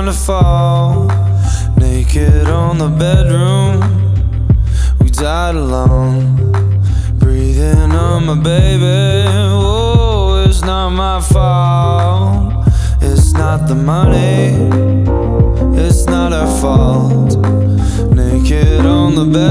to fall. Naked on the bedroom, we died alone. Breathing on my baby, oh, it's not my fault. It's not the money, it's not our fault. Naked on the bed